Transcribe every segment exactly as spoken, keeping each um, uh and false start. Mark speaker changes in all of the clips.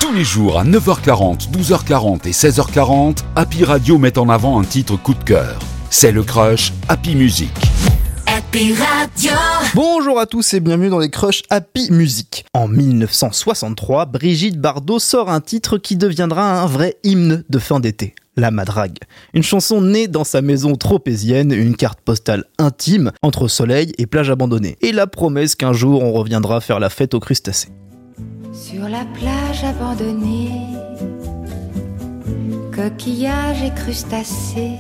Speaker 1: Tous les jours à neuf heures quarante, douze heures quarante et seize heures quarante, Happy Radio met en avant un titre coup de cœur. C'est le Crush Happy Music.
Speaker 2: Happy Radio.
Speaker 3: Bonjour à tous et bienvenue dans les Crush Happy Music. En dix-neuf cent soixante-trois, Brigitte Bardot sort un titre qui deviendra un vrai hymne de fin d'été. La Madrague. Une chanson née dans sa maison tropézienne, une carte postale intime entre soleil et plage abandonnée. Et la promesse qu'un jour on reviendra faire la fête aux crustacés.
Speaker 4: Sur la plage abandonnée, coquillages et crustacés,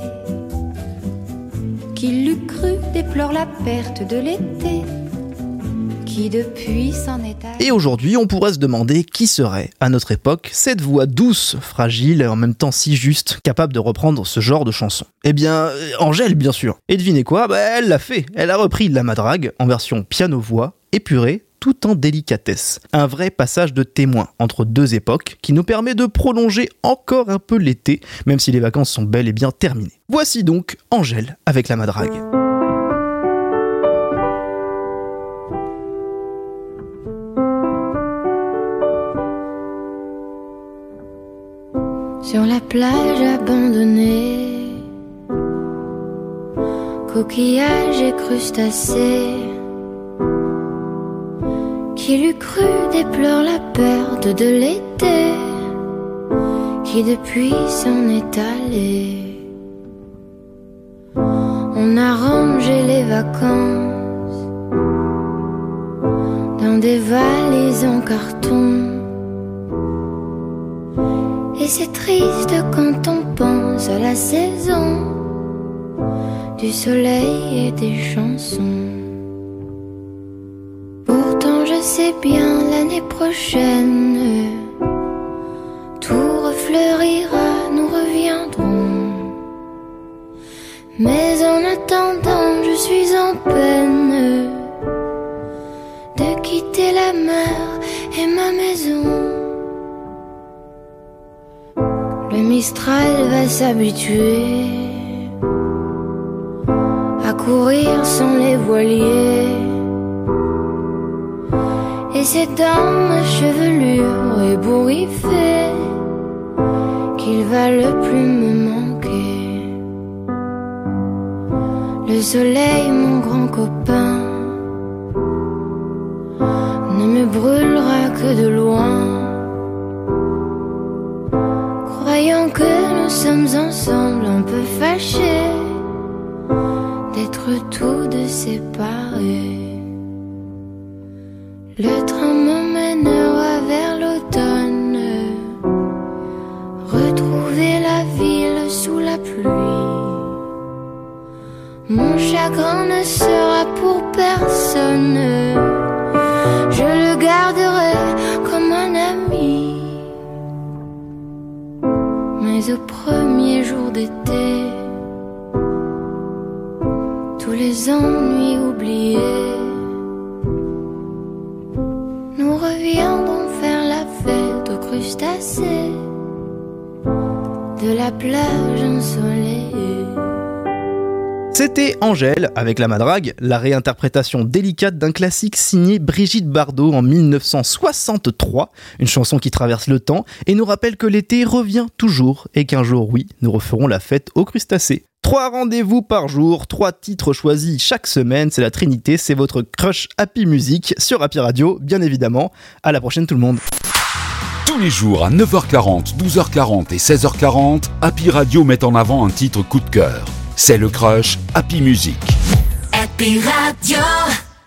Speaker 4: qui l'eût cru déplore la perte de l'été, qui depuis s'en est allé.
Speaker 3: Et aujourd'hui, on pourrait se demander qui serait, à notre époque, cette voix douce, fragile et en même temps si juste, capable de reprendre ce genre de chanson. Eh bien, Angèle, bien sûr. Et devinez quoi ? Bah, elle l'a fait. Elle a repris La Madrague en version piano-voix, épurée, tout en délicatesse. Un vrai passage de témoin entre deux époques qui nous permet de prolonger encore un peu l'été, même si les vacances sont bel et bien terminées. Voici donc Angèle avec La Madrague.
Speaker 4: Sur la plage abandonnée, coquillages et crustacés, qui l'eût cru déplore la perte de l'été, qui depuis s'en est allé. On a rangé les vacances dans des valises en carton, et c'est triste quand on pense à la saison du soleil et des chansons. Pourtant je sais bien l'année prochaine, tout refleurira, nous reviendrons. Mais en attendant je suis en peine de quitter la mer et ma maison. Le Mistral va s'habituer à courir sans les voiliers, et c'est dans ma chevelure ébouriffée qu'il va le plus me manquer. Le soleil, mon grand copain, ne me brûlera que de loin, croyant que nous sommes ensemble un peu fâchés d'être tous deux séparés. Le train m'emmènera vers l'automne, retrouver la ville sous la pluie. Mon chagrin ne sera pour personne, je le garderai comme un ami. Mais au premier jour d'été, tous les ennuis oubliés, nous reviendrons faire la fête aux crustacés de la plage ensoleillée.
Speaker 3: C'était Angèle avec La Madrague, la réinterprétation délicate d'un classique signé Brigitte Bardot en dix-neuf cent soixante-trois, une chanson qui traverse le temps et nous rappelle que l'été revient toujours et qu'un jour, oui, nous referons la fête aux crustacés. Trois rendez-vous par jour, trois titres choisis chaque semaine, c'est la Trinité, c'est votre Crush Happy Music sur Happy Radio, bien évidemment. À la prochaine tout le monde.
Speaker 1: Tous les jours à neuf heures quarante, douze heures quarante et seize heures quarante, Happy Radio met en avant un titre coup de cœur. C'est le Crush Happy Music.
Speaker 2: Happy Radio.